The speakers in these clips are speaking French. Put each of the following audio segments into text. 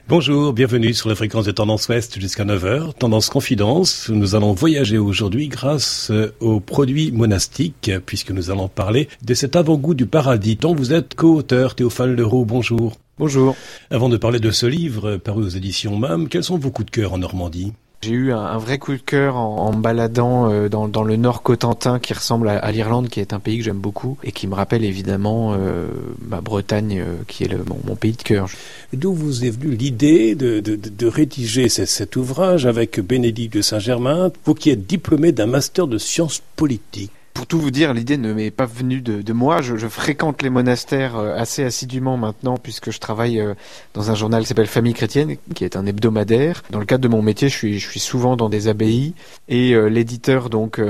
Bonjour, bienvenue sur la fréquence de Tendance Ouest jusqu'à 9h. Tendance Confidence, nous allons voyager aujourd'hui grâce aux produits monastiques, puisque nous allons parler de cet avant-goût du paradis dont vous êtes co-auteur. Théophane Leroux, bonjour. Bonjour. Avant de parler de ce livre paru aux éditions MAM, quels sont vos coups de cœur en Normandie ? J'ai eu un vrai coup de cœur en me baladant dans le Nord Cotentin qui ressemble à l'Irlande, qui est un pays que j'aime beaucoup et qui me rappelle évidemment ma Bretagne qui est mon pays de cœur. D'où vous est venue l'idée de rédiger cet ouvrage avec Bénédicte de Saint-Germain, vous qui êtes diplômé d'un master de sciences politiques? Pour tout vous dire, l'idée ne m'est pas venue de moi. Je fréquente les monastères assez assidûment maintenant puisque je travaille dans un journal qui s'appelle Famille Chrétienne, qui est un hebdomadaire. Dans le cadre de mon métier, je suis souvent dans des abbayes et l'éditeur donc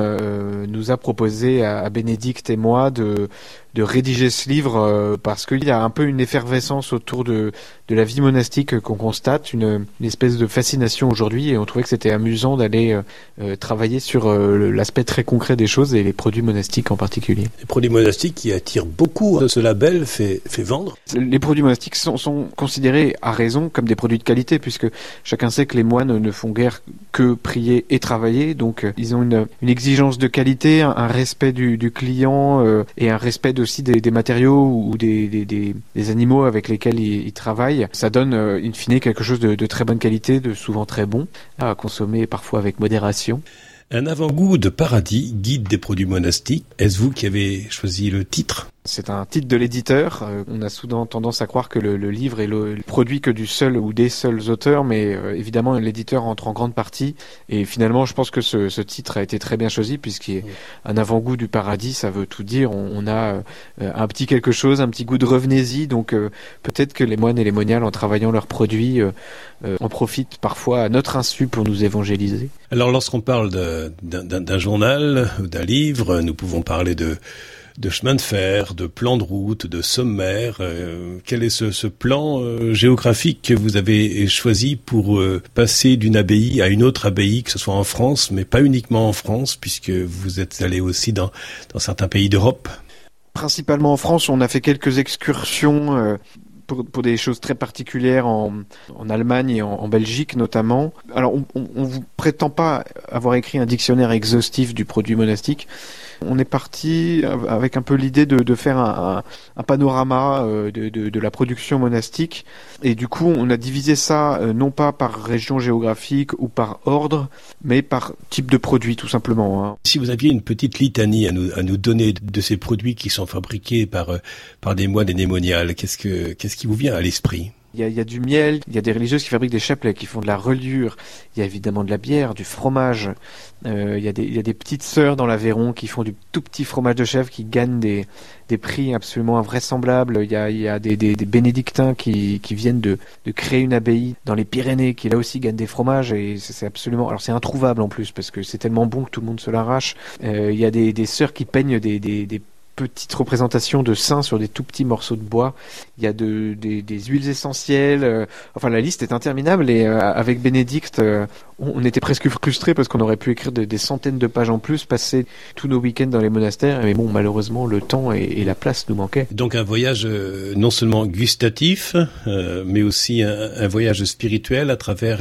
MAM nous a proposé à Bénédicte et moi de rédiger ce livre parce qu'il y a un peu une effervescence autour de la vie monastique qu'on constate, une espèce de fascination aujourd'hui, et on trouvait que c'était amusant d'aller travailler sur l'aspect très concret des choses et les produits monastiques en particulier. Les produits monastiques qui attirent beaucoup, ce label fait vendre. Les produits monastiques sont considérés à raison comme des produits de qualité, puisque chacun sait que les moines ne font guère que prier et travailler, donc ils ont une exigence de qualité, un respect du client et un respect aussi des matériaux ou des animaux avec lesquels ils travaillent. Ça donne in fine quelque chose de très bonne qualité, de souvent très bon, à consommer parfois avec modération. Un avant-goût de paradis, guide des produits monastiques. Est-ce vous qui avez choisi le titre ? C'est un titre de l'éditeur. On a souvent tendance à croire que le livre est le produit que du seul ou des seuls auteurs, mais évidemment l'éditeur entre en grande partie. Et finalement, je pense que ce titre a été très bien choisi puisqu'il est un avant-goût du paradis, ça veut tout dire. On a un petit quelque chose, un petit goût de revenez-y. Donc peut-être que les moines et les moniales, en travaillant leurs produits, en profitent parfois à notre insu pour nous évangéliser. Alors lorsqu'on parle d'un journal ou d'un livre, nous pouvons parler de chemin de fer, de plan de route, de sommaire. Quel est ce plan géographique que vous avez choisi pour passer d'une abbaye à une autre abbaye, que ce soit en France, mais pas uniquement en France, puisque vous êtes allé aussi dans certains pays d'Europe? Principalement en France, on a fait quelques excursions pour des choses très particulières en Allemagne et en Belgique notamment. Alors on vous prétend pas avoir écrit un dictionnaire exhaustif du produit monastique. On est parti avec un peu l'idée de faire un panorama de la production monastique, et du coup on a divisé ça non pas par région géographique ou par ordre, mais par type de produit tout simplement. Si vous aviez une petite litanie à nous donner de ces produits qui sont fabriqués par des moines et des moniales, qu'est-ce qui vous vient à l'esprit ? Il y a du miel, il y a des religieuses qui fabriquent des chapelets, qui font de la reliure, il y a évidemment de la bière, du fromage, il y a des petites sœurs dans l'Aveyron qui font du tout petit fromage de chèvre qui gagnent des prix absolument invraisemblables. Il y a des bénédictins qui viennent de créer une abbaye dans les Pyrénées qui là aussi gagnent des fromages, et c'est absolument, alors c'est introuvable en plus parce que c'est tellement bon que tout le monde se l'arrache. Il y a des sœurs qui peignent des petites représentations de saints sur des tout petits morceaux de bois. Il y a des huiles essentielles. Enfin, la liste est interminable, et avec Bénédicte, on était presque frustrés parce qu'on aurait pu écrire des centaines de pages en plus, passer tous nos week-ends dans les monastères. Mais bon, malheureusement, le temps et la place nous manquaient. Donc un voyage non seulement gustatif, mais aussi un voyage spirituel à travers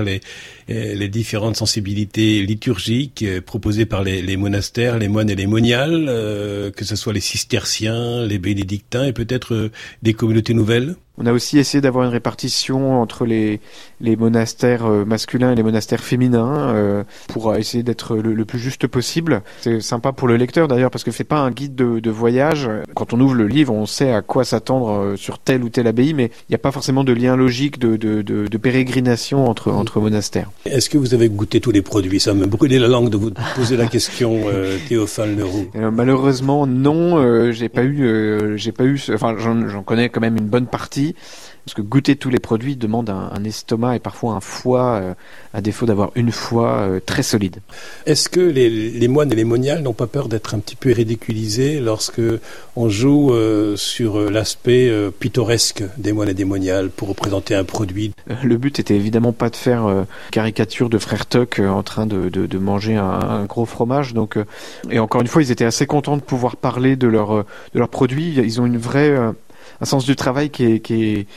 les différentes sensibilités liturgiques proposées par les monastères, les moines et les moniales, que ce soit les cisterciens, les bénédictins et peut-être des communautés nouvelles. On a aussi essayé d'avoir une répartition entre les monastères masculins et les monastères féminins pour essayer d'être le plus juste possible. C'est sympa pour le lecteur d'ailleurs parce que c'est pas un guide de voyage. Quand on ouvre le livre, on sait à quoi s'attendre sur telle ou telle abbaye, mais il n'y a pas forcément de lien logique de pérégrination entre monastères. Est-ce que vous avez goûté tous les produits ? Ça me brûlait la langue de vous poser la question, Théophane Leroux. Malheureusement, non. J'ai pas eu. Enfin, j'en connais quand même une bonne partie. Parce que goûter tous les produits demande un estomac et parfois un foie, à défaut d'avoir une foi très solide. Est-ce que les moines et les moniales n'ont pas peur d'être un petit peu ridiculisés lorsque on joue sur l'aspect pittoresque des moines et des moniales pour représenter un produit ? Le but était évidemment pas de faire caricature de frère Tuck en train de manger un gros fromage. Donc, et encore une fois, ils étaient assez contents de pouvoir parler de leurs produits. Ils ont une vraie un sens du travail qui est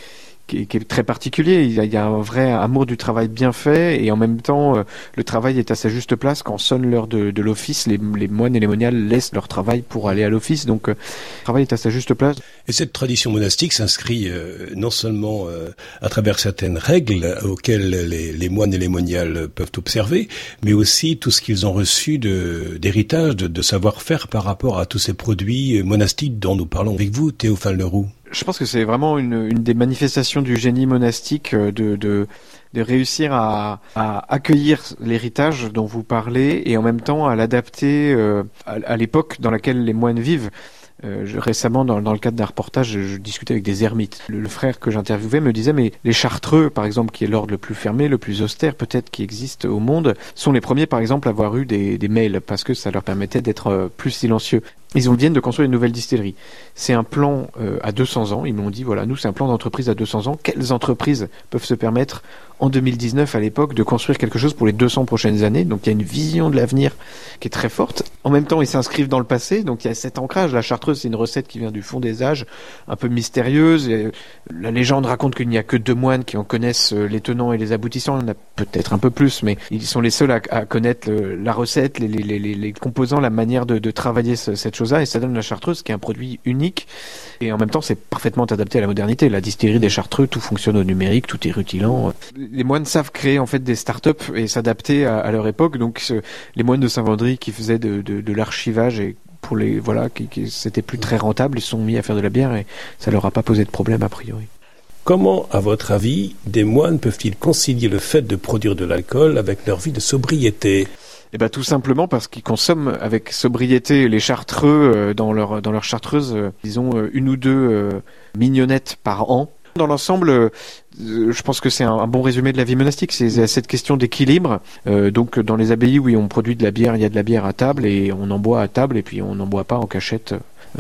qui est très particulier. Il y a un vrai amour du travail bien fait, et en même temps, le travail est à sa juste place. Quand sonne l'heure de l'office, les moines et les moniales laissent leur travail pour aller à l'office, donc le travail est à sa juste place. Et cette tradition monastique s'inscrit non seulement à travers certaines règles auxquelles les moines et les moniales peuvent observer, mais aussi tout ce qu'ils ont reçu d'héritage, de savoir-faire par rapport à tous ces produits monastiques dont nous parlons avec vous, Théophane Leroux. Je pense que c'est vraiment une des manifestations du génie monastique de réussir à accueillir l'héritage dont vous parlez et en même temps à l'adapter à l'époque dans laquelle les moines vivent. Récemment, dans le cadre d'un reportage, je discutais avec des ermites. Le frère que j'interviewais me disait, mais les chartreux, par exemple, qui est l'ordre le plus fermé, le plus austère peut-être qui existe au monde, sont les premiers, par exemple, à avoir eu des mails, parce que ça leur permettait d'être plus silencieux. Ils viennent de construire une nouvelle distillerie. C'est un plan à 200 ans. Ils m'ont dit, voilà, nous, c'est un plan d'entreprise à 200 ans. Quelles entreprises peuvent se permettre, en 2019, à l'époque, de construire quelque chose pour les 200 prochaines années? Donc, il y a une vision de l'avenir qui est très forte. En même temps, ils s'inscrivent dans le passé. Donc, il y a cet ancrage. La chartreuse, c'est une recette qui vient du fond des âges, un peu mystérieuse. Et la légende raconte qu'il n'y a que 2 moines qui en connaissent les tenants et les aboutissants. Il y en a peut-être un peu plus, mais ils sont les seuls à connaître la recette, les composants, la manière de travailler cette chose-là, et ça donne la chartreuse qui est un produit unique, et en même temps c'est parfaitement adapté à la modernité. La distillerie des Chartreux, tout fonctionne au numérique, tout est rutilant. Les moines savent créer en fait des start-up et s'adapter à leur époque. Donc les moines de Saint-Vendry qui faisaient de l'archivage et pour qui c'était plus très rentable, ils se sont mis à faire de la bière et ça leur a pas posé de problème a priori. Comment, à votre avis, des moines peuvent-ils concilier le fait de produire de l'alcool avec leur vie de sobriété? Eh ben, tout simplement parce qu'ils consomment avec sobriété. Les chartreux, dans leur chartreuse, ils ont 1 ou 2 mignonnettes par an. Dans l'ensemble, je pense que c'est un bon résumé de la vie monastique. C'est cette question d'équilibre. Donc, dans les abbayes où on produit de la bière, il y a de la bière à table et on en boit à table, et puis on n'en boit pas en cachette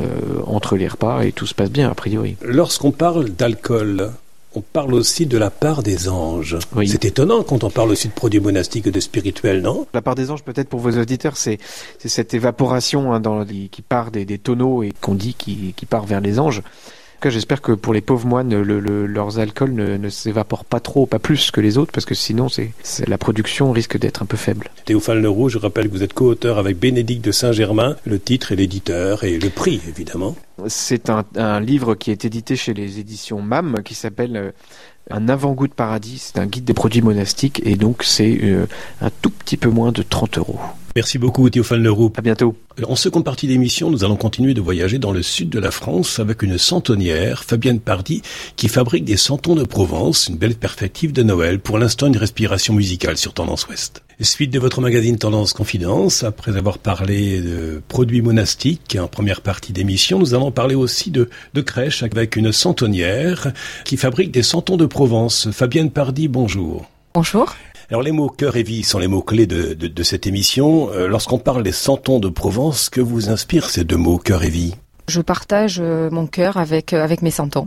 entre les repas, et tout se passe bien a priori. Lorsqu'on parle d'alcool, on parle aussi de la part des anges. Oui. C'est étonnant quand on parle aussi de produits monastiques et de spirituels, non? La part des anges, peut-être pour vos auditeurs, c'est cette évaporation qui part des tonneaux et qu'on dit qui part vers les anges. En tout cas, j'espère que pour les pauvres moines, leurs alcools ne s'évaporent pas trop, pas plus que les autres, parce que sinon la production risque d'être un peu faible. Théophane Leroux, je rappelle que vous êtes co-auteur avec Bénédicte de Saint-Germain, le titre et l'éditeur et le prix, évidemment. C'est un livre qui est édité chez les éditions MAM, qui s'appelle Un avant-goût de paradis. C'est un guide des produits monastiques, et donc c'est un tout petit peu moins de 30 €. Merci beaucoup Théophane Leroux. À bientôt. En seconde partie d'émission, nous allons continuer de voyager dans le sud de la France avec une centonnière, Fabienne Pardy, qui fabrique des santons de Provence, une belle perspective de Noël. Pour l'instant, une respiration musicale sur Tendance Ouest. Suite de votre magazine Tendance Confidence, après avoir parlé de produits monastiques en première partie d'émission, nous allons parler aussi de crèche avec une centonnière qui fabrique des santons de Provence. Fabienne Pardy, bonjour. Bonjour. Alors les mots cœur et vie sont les mots clés de cette émission. Lorsqu'on parle des santons de Provence, que vous inspirent ces 2 mots, cœur et vie? Je partage mon cœur avec mes santons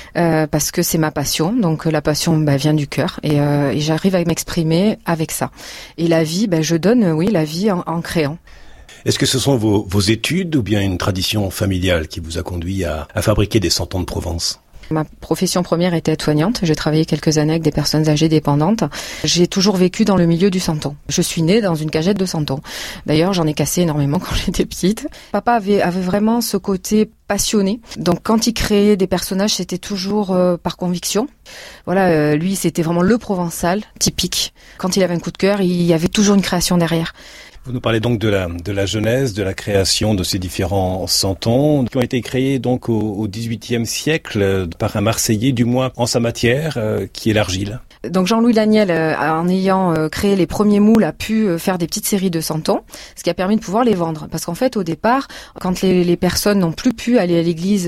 parce que c'est ma passion. Donc la passion vient du cœur et j'arrive à m'exprimer avec ça. Et la vie, je donne la vie en créant. Est-ce que ce sont vos études ou bien une tradition familiale qui vous a conduit à fabriquer des santons de Provence? Ma profession première était aide-soignante. J'ai travaillé quelques années avec des personnes âgées dépendantes. J'ai toujours vécu dans le milieu du santon. Je suis née dans une cagette de santon. D'ailleurs, j'en ai cassé énormément quand j'étais petite. Papa avait vraiment ce côté passionné. Donc, quand il créait des personnages, c'était toujours par conviction. Voilà, lui, c'était vraiment le provençal typique. Quand il avait un coup de cœur, il y avait toujours une création derrière. Vous nous parlez donc de la genèse, de la création de ces différents santons qui ont été créés donc au XVIIIe siècle par un Marseillais, du moins en sa matière, qui est l'argile. Donc Jean-Louis Laniel, en ayant créé les premiers moules, a pu faire des petites séries de santons, ce qui a permis de pouvoir les vendre. Parce qu'en fait, au départ, quand les personnes n'ont plus pu aller à l'église,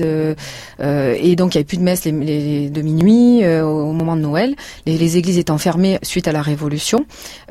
et donc il n'y avait plus de messe de minuit au moment de Noël, les églises étant fermées suite à la Révolution,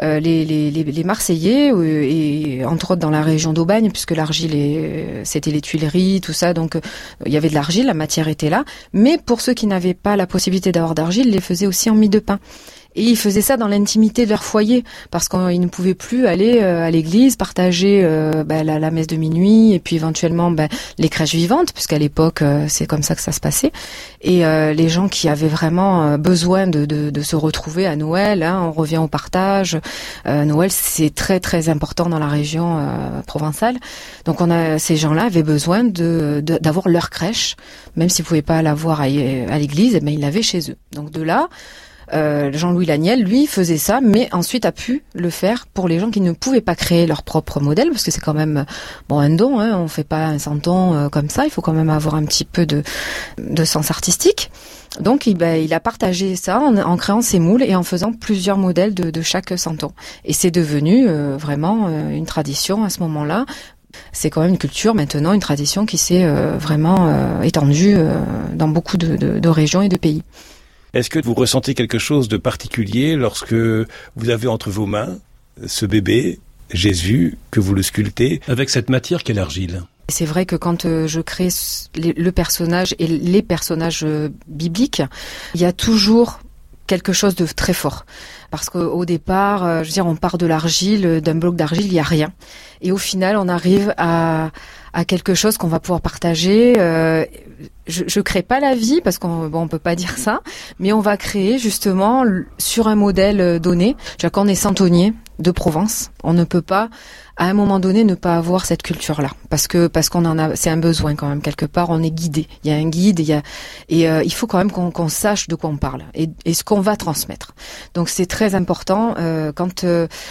les Marseillais, et entre autres dans la région d'Aubagne, puisque l'argile, c'était les Tuileries, tout ça, donc il y avait de l'argile, la matière était là. Mais pour ceux qui n'avaient pas la possibilité d'avoir d'argile, ils les faisaient aussi en mie de pain. Et ils faisaient ça dans l'intimité de leur foyer, parce qu'ils ne pouvaient plus aller à l'église, partager la messe de minuit, et puis éventuellement les crèches vivantes, puisqu'à l'époque c'est comme ça que ça se passait. Et les gens qui avaient vraiment besoin de se retrouver à Noël, on revient au partage. Noël, c'est très très important dans la région provençale. Donc ces gens-là avaient besoin d'avoir leur crèche, même s'ils pouvaient pas l'avoir à l'église, ils l'avaient chez eux. Donc de là, Jean-Louis Laniel, lui, faisait ça, mais ensuite a pu le faire pour les gens qui ne pouvaient pas créer leur propre modèle, parce que c'est quand même un don, on fait pas un santon comme ça, il faut quand même avoir un petit peu de sens artistique. Donc il a partagé ça en créant ses moules et en faisant plusieurs modèles de chaque santon. Et c'est devenu vraiment une tradition à ce moment-là. C'est quand même une culture maintenant, une tradition qui s'est vraiment étendue dans beaucoup de régions et de pays. Est-ce que vous ressentez quelque chose de particulier lorsque vous avez entre vos mains ce bébé, Jésus, que vous le sculptez avec cette matière qu'est l'argile ? C'est vrai que quand je crée le personnage et les personnages bibliques, il y a toujours quelque chose de très fort. Parce qu'au départ, on part de l'argile, d'un bloc d'argile, il n'y a rien. Et au final, on arrive à quelque chose qu'on va pouvoir partager. Je crée pas la vie, parce on peut pas dire ça, mais on va créer justement sur un modèle donné. Quand on est santonnier de Provence, on ne peut pas, à un moment donné, ne pas avoir cette culture-là, parce qu'on en a, c'est un besoin quand même quelque part. On est guidé. Il y a un guide, il faut quand même qu'on sache de quoi on parle et ce qu'on va transmettre. Donc c'est très important. Quand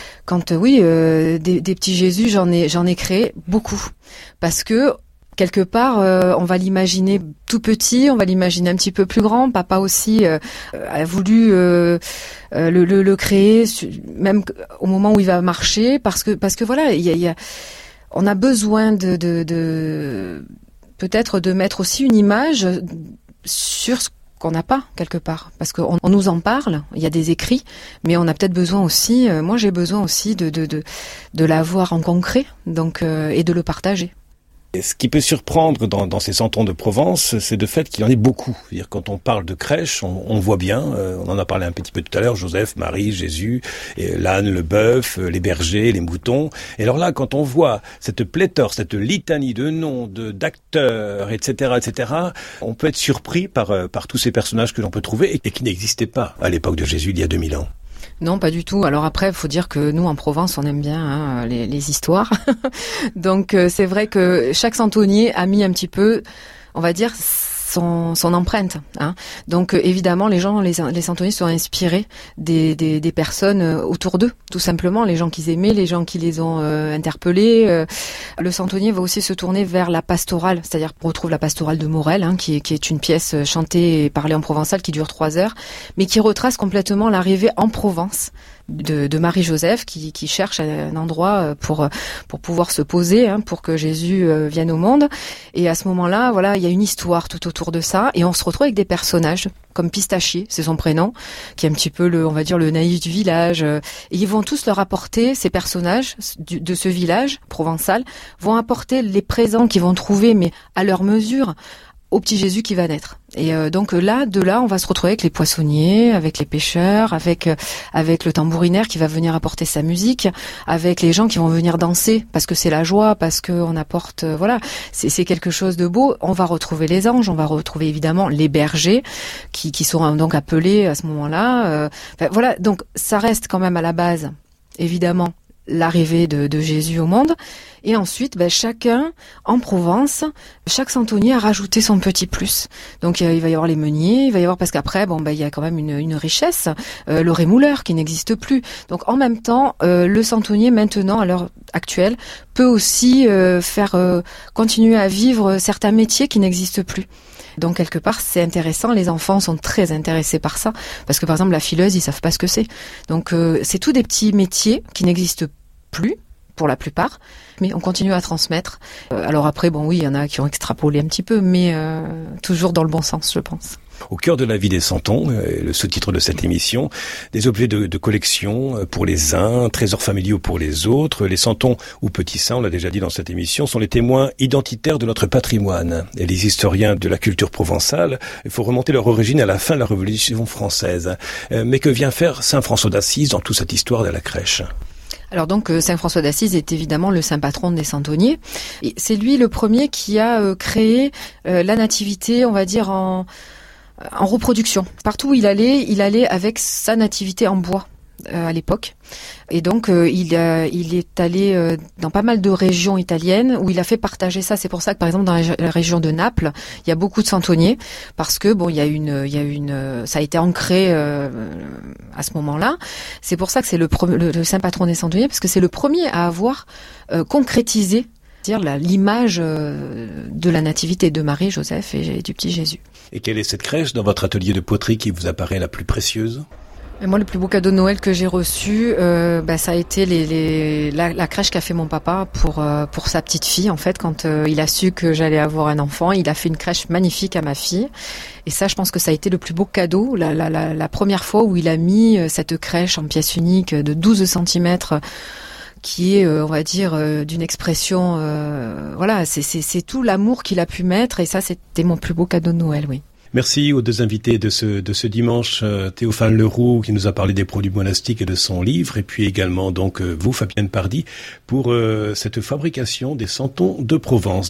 des petits Jésus, j'en ai créé beaucoup, parce que quelque part, on va l'imaginer tout petit, on va l'imaginer un petit peu plus grand. Papa aussi a voulu le créer, même au moment où il va marcher, parce que voilà, on a besoin de peut-être de mettre aussi une image sur ce qu'on n'a pas quelque part, parce qu'on nous en parle, il y a des écrits, mais on a peut-être besoin aussi, moi j'ai besoin aussi de l'avoir en concret, donc et de le partager. Et ce qui peut surprendre dans ces santons de Provence, c'est le fait qu'il y en ait beaucoup. C'est-à-dire, quand on parle de crèche, on voit bien, on en a parlé un petit peu tout à l'heure, Joseph, Marie, Jésus, l'âne, le bœuf, les bergers, les moutons. Et alors là, quand on voit cette pléthore, cette litanie de noms, d'acteurs, etc., on peut être surpris par tous ces personnages que l'on peut trouver et qui n'existaient pas à l'époque de Jésus, il y a 2000 ans. Non, pas du tout. Alors après, il faut dire que nous, en Provence, on aime bien les histoires. Donc, c'est vrai que chaque santonnier a mis un petit peu, on va dire, son empreinte. Donc, évidemment, les santonniers sont inspirés des personnes autour d'eux, tout simplement. Les gens qu'ils aimaient, les gens qui les ont interpellés. Le santonnier va aussi se tourner vers la pastorale, c'est-à-dire qu'on retrouve la pastorale de Morel, qui est une pièce chantée et parlée en provençal qui dure 3 heures, mais qui retrace complètement l'arrivée en Provence de Marie-Joseph qui cherche un endroit pour pouvoir se poser, pour que Jésus vienne au monde. Et à ce moment-là, voilà, il y a une histoire tout autour de ça, et on se retrouve avec des personnages comme Pistachier, c'est son prénom, qui est un petit peu on va dire le naïf du village. Et ils vont tous leur apporter, ces personnages de ce village provençal, vont apporter les présents qu'ils vont trouver, mais à leur mesure, au petit Jésus qui va naître. Et donc de là, on va se retrouver avec les poissonniers, avec les pêcheurs, avec le tambourinaire qui va venir apporter sa musique, avec les gens qui vont venir danser, parce que c'est la joie, parce que on apporte, c'est quelque chose de beau. On va retrouver les anges, on va retrouver évidemment les bergers, qui seront donc appelés à ce moment-là. Voilà, donc ça reste quand même à la base, évidemment, l'arrivée de Jésus au monde. Et ensuite, chacun, en Provence, chaque santonnier a rajouté son petit plus. Donc il va y avoir les meuniers, il va y avoir, parce qu'après, il y a quand même une richesse, le rémouleur qui n'existe plus. Donc en même temps, le santonnier maintenant, à l'heure actuelle, peut aussi continuer à vivre certains métiers qui n'existent plus. Donc quelque part c'est intéressant, les enfants sont très intéressés par ça, parce que par exemple la fileuse, ils savent pas ce que c'est. Donc c'est tous des petits métiers qui n'existent plus pour la plupart, mais on continue à transmettre. Alors après, il y en a qui ont extrapolé un petit peu, mais toujours dans le bon sens, je pense. Au cœur de la vie des santons, le sous-titre de cette émission, des objets de collection pour les uns, trésors familiaux pour les autres. Les santons ou petits saints, on l'a déjà dit dans cette émission, sont les témoins identitaires de notre patrimoine. Et les historiens de la culture provençale, il faut remonter leur origine à la fin de la Révolution française. Mais que vient faire saint François d'Assise dans toute cette histoire de la crèche ? Alors donc Saint François d'Assise est évidemment le saint patron des santonniers. Et c'est lui le premier qui a créé la nativité, on va dire en reproduction. Partout où il allait avec sa nativité en bois à l'époque. Et donc il est allé dans pas mal de régions italiennes où il a fait partager ça. C'est pour ça que par exemple dans la région de Naples, il y a beaucoup de santonniers parce que bon, il y a une ça a été ancré à ce moment-là. C'est pour ça que c'est le saint patron des santonniers, parce que c'est le premier à avoir concrétisé l'image de la nativité de Marie, Joseph et du petit Jésus. Et quelle est cette crèche dans votre atelier de poterie qui vous apparaît la plus précieuse ? Et moi, le plus beau cadeau de Noël que j'ai reçu, ça a été la crèche qu'a fait mon papa pour sa petite fille. En fait, quand il a su que j'allais avoir un enfant, il a fait une crèche magnifique à ma fille. Et ça, je pense que ça a été le plus beau cadeau. La première fois où il a mis cette crèche en pièce unique de 12 centimètres, qui est, on va dire, d'une expression, voilà, c'est tout l'amour qu'il a pu mettre. Et ça, c'était mon plus beau cadeau de Noël, oui. Merci aux deux invités de ce dimanche, Théophane Leroux qui nous a parlé des produits monastiques et de son livre, et puis également donc vous, Fabienne Pardy, pour cette fabrication des santons de Provence.